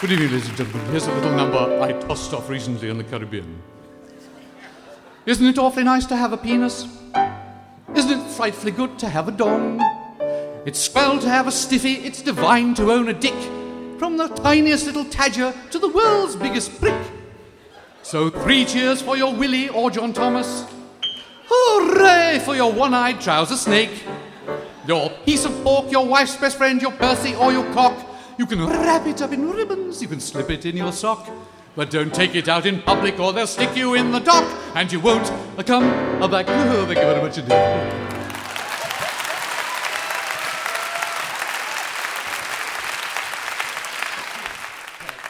Good evening, ladies and gentlemen. Here's a little number I tossed off recently in the Caribbean. Isn't it awfully nice to have a penis? Isn't it frightfully good to have a dong? It's swell to have a stiffy, it's divine to own a dick, from the tiniest little tadger to the world's biggest prick. So 3 cheers for your Willie or John Thomas. Hooray for your one-eyed trouser snake. Your piece of pork, your wife's best friend, your Percy or your cock. You can wrap it up in ribbons, you can slip it in your sock. But don't take it out in public or they'll stick you in the dock. And you won't come back. Oh, thank you very much indeed.